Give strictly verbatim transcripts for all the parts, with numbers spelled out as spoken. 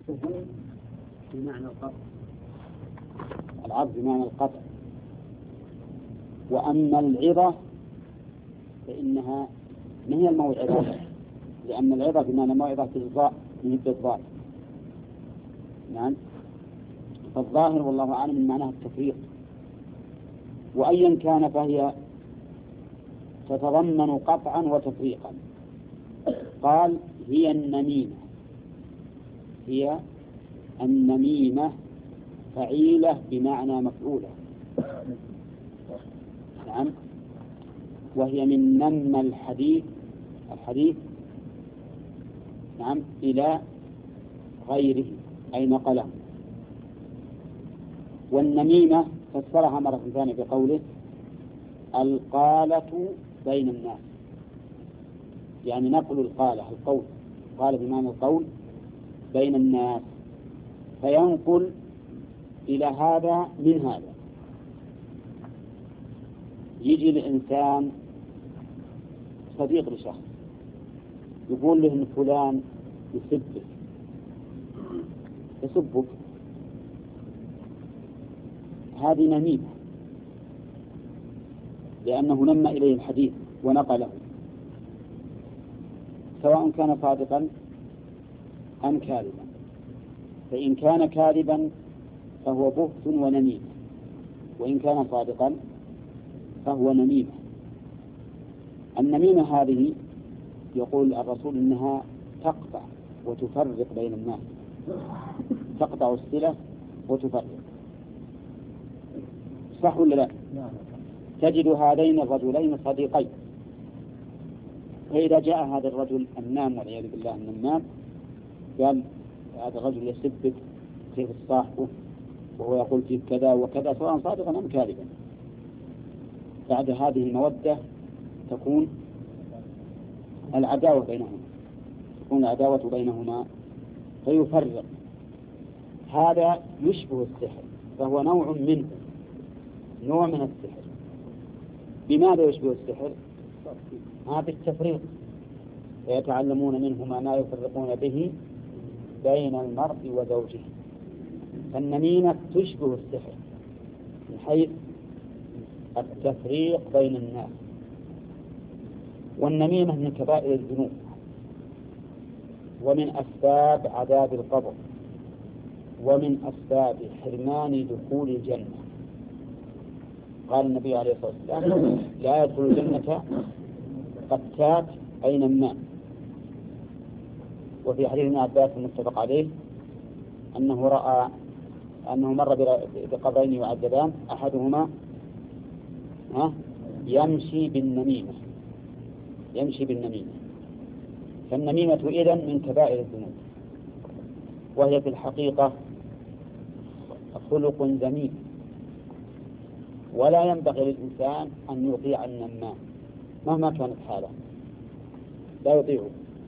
بمعنى القطع، العظ بمعنى القطع. وأما العظة فإنها ما هي الموعظة، لأن العظة بمعنى موعظة بالضاء من بالضاء. نعم. فالظاهر والله أعلم من معناها التفريق، وأيا كان فهي تتضمن قطعا وتفريقا. قال هي النميمة، هي النميمة فعيلة بمعنى مفعولة. نعم. وهي من نم الحديث الحديث نعم إلى غيره أي نقله. والنميمة فسرها مرة ثانية بقوله القالة بين الناس، يعني نقل القالة القول، قال بمعنى القول بين الناس، فينقل إلى هذا من هذا. يجي الإنسان صديق لشخص يقول له إن فلان يسبك يسبك، هذه نميمة لأنه نم إليه الحديث ونقله، سواء كان صادقا أم كاذبا. فإن كان كاذبا فهو بهت ونميمة، وإن كان صادقا فهو نميمة. النميمة هذه يقول الرسول إنها تقطع وتفرق بين الناس، تقطع الصلة وتفرق. صح ولا لا؟ تجد هذين الرجلين صديقين، فإذا جاء هذا الرجل النام والعياذ بالله النمام قال هذا الرجل يسبك كيف صاحبه وهو يقول فيه كذا وكذا سواء صادقا أم كاذبا، بعد هذه المودة تكون العداوة بينهما تكون العداوة بينهما فيفرق. هذا يشبه السحر، فهو نوع منه، نوع من السحر. بماذا يشبه السحر؟ هذا التفريق، ويتعلمون منهما ما يفرقون به بين المرء وزوجه. فالنميمة تشبه السحر من حيث التفريق بين الناس. والنميمة من كبائر الذنوب ومن أسباب عذاب القبر ومن أسباب حرمان دخول الجنة. قال النبي عليه الصلاة والسلام لا يدخل الجنة قتات أي نمام. وفي حديث ابن عباس المتفق عليه أنه رأى أنه مر بقبرين يعذبان أحدهما يمشي بالنميمة يمشي بالنميمة فالنميمة إذن من كبائر الذنوب، وهي في الحقيقة خلق ذميم، ولا ينبغي للإنسان أن يطيع النمام مهما كانت حاله، لا يطيعه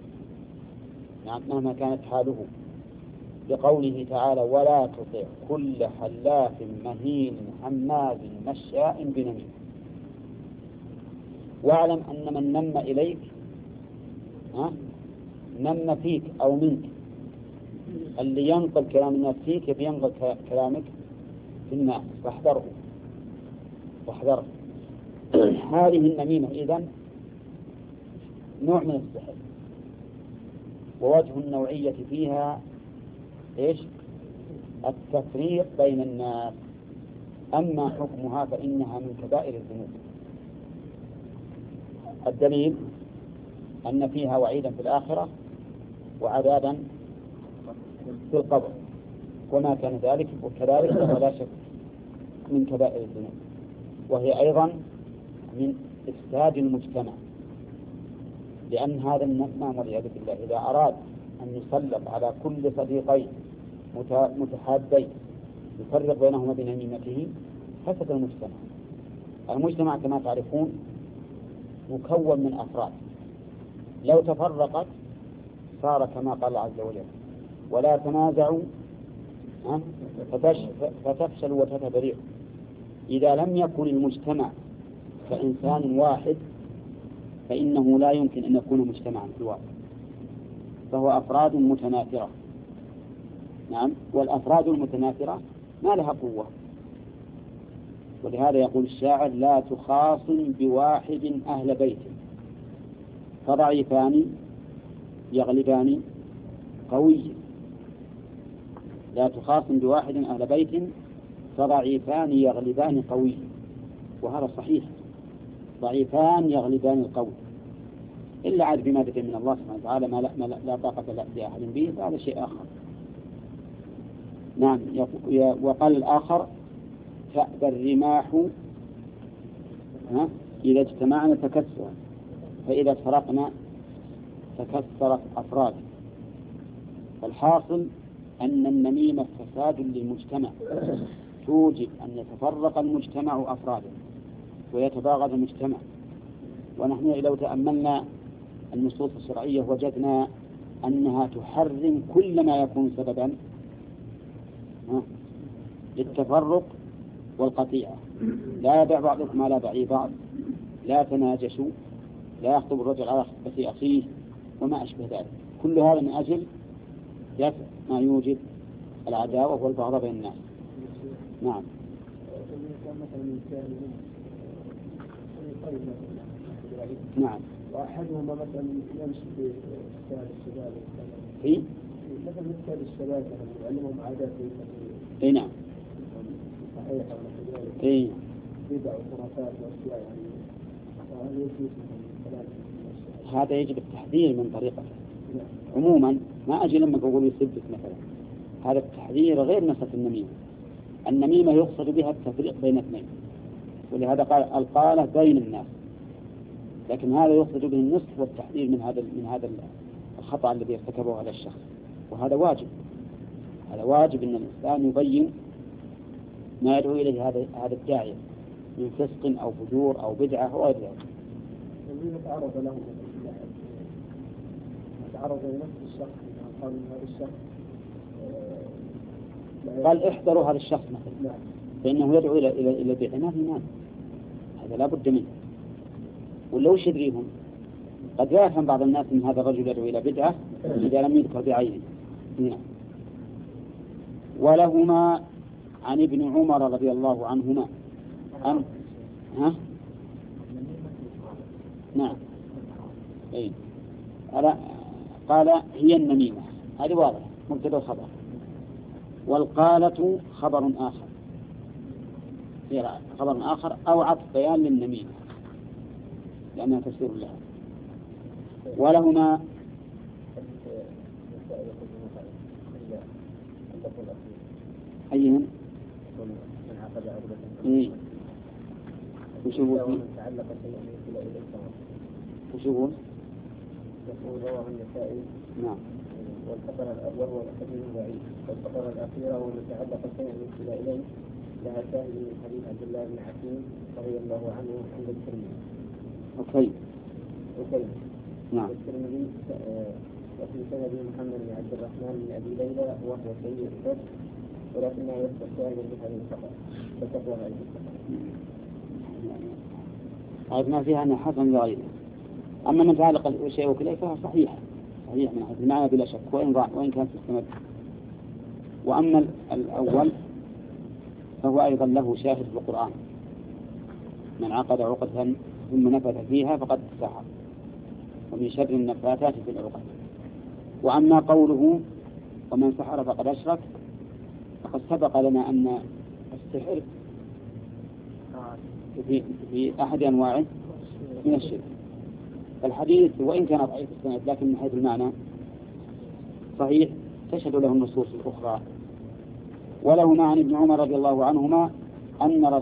مهما كانت حاله، لقوله تعالى ولا تطع كل حلاف مهين هماز مشاء بنميم. واعلم أن من نم إليك ها نم فيك أو منك، اللي ينقل كلام الناس فيك يبي ينقل كلامك في الناس، فاحذره واحذره. هذه النميمة إذن نوع من السحر، ووجه النوعية فيها إيش؟ التفريق بين الناس. أما حكمها فإنها من كبائر الذنوب. الدليل أن فيها وعيدا في الآخرة وعذابا في القبر، وما كان ذلك وكذلك فلا شك من كبائر الذنوب، وهي أيضا من إفساد المجتمع، لأن هذا النمام والعياذ بالله إذا أراد أن يسلط على كل صديقين متحابين يفرق بينهما بنميمته فسد المجتمع. المجتمع كما تعرفون مكون من أفراد، لو تفرقت صار كما قال الله عز وجل ولا تنازعوا فتفشلوا وتتبرئوا. إذا لم يكن المجتمع كإنسان واحد فإنه لا يمكن أن يكون مجتمعا في الواقع، فهو أفراد متناثرة. نعم. والأفراد المتناثرة ما لها قوة، ولهذا يقول الشاعر: لا تخاصم بواحد أهل بيت فضعيفان يغلبان قوي. لا تخاصم بواحد أهل بيت فضعيفان يغلبان قوي، وهذا صحيح، ضعيفان يغلبان القوي، إلا عاد بمادة من الله سبحانه وتعالى ما لا, ما لا, لا طاقة لأحد به، فهذا شيء آخر. نعم. وقال الآخر: تأبى الرماح إذا اجتمعنا تكسرا، فإذا فرقنا تكسرت أفراد. فالحاصل أن النميمة فساد للمجتمع، توجب أن يتفرق المجتمع أفراده ويتباغض المجتمع. ونحن لو تأملنا النصوص الشرعية وجدنا أنها تحرم كل ما يكون سببا للتفرق والقطيعة. لا يبع بعضكم على بيع بعض، لا تناجشوا، لا يخطب الرجل على خطبة أخيه، وما أشبه ذلك. كل هذا من أجل دفع ما يوجب العداوة والبغضاء بين الناس. نعم. نعم. وأحدهما مثلا يمشي في استهل الشباب في مثلا استهل الشباب يعلمهم عادات. اي نعم. صحيح. اي بدع وخرافات واشياء يعني. فهل يجوز هذا يجب التحذير من طريقته عموما. ما أجي لما أقول يثبت مثلا، هذا التحذير غير مسألة النميمة. النميمة يقصد بها التفريق بين اثنين، ولهذا قال القالة بين الناس، لكن هذا يقصد به النصح والتحذير من هذا من هذا الخطأ الذي ارتكبه هذا الشخص، وهذا واجب. هذا واجب أن الإنسان يبين ما يدعو إليه هذا هذا الداعية من فسق أو فجور أو بدعة أو غير ذلك. الذين تعرض لهم تعرض لنفس الشخص قال هذا الشخص قال احذروا هذا الشخص مثلا، فإنه يدعو إلى إلى إلى البدع، ما في مانع، هذا لا بد منه. ولو شدريهم قد يفهم بعض الناس من هذا الرجل يدعو إلى بدعة إذا لم يذكر بعينه. نعم. ولهما عن ابن عمر رضي الله عنهما أن ها نعم أي قال هي النميمة، هذه واضح مبتدأ خبر. والقالة خبر آخر، هي خبر آخر أو عطف بيان للنميمة لأنها تفسير لها. ولهما أيهم إيه وشوفوا وشوفوا يقول رواه النسائي. نعم. والفقرة الأول هو الحديث الضعيف، والفقرة الأخيرة هو متعلق شيء يرسل إليه لها شاهد من حديث عبد الله بن حكيم رضي الله عنه عند الترمذي. أوكي. أوكي. نعم. الترمذي وفي سنده محمد بن عبد الرحمن بن أبي ليلى وهو سيء الحفظ، ولكنه يذكر شاهد من هذه الفقرة فتقوى هذه الفقرة. عرفنا فيها أن حسن لغيره. أما من تعلق الشيء وكله فهو صحيح صحيح من حيث المعنى بلا شك، وإن ضاع وإن كان مستمر. وأما الأول فهو أيضا له شاهد في القرآن: من عقد عقدة ثم نفث فيها فقد سحر، ومن شر النفاثات في العقد. وأما قوله ومن سحر فقد أشرك، فقد سبق لنا أن السحر في, في أحد أنواعه من الشرك. الحديث وإن كان ضعيف السند لكن من حيث المعنى صحيح، تشهد له النصوص الأخرى. ولهما عن ابن عمر رضي الله عنهما أن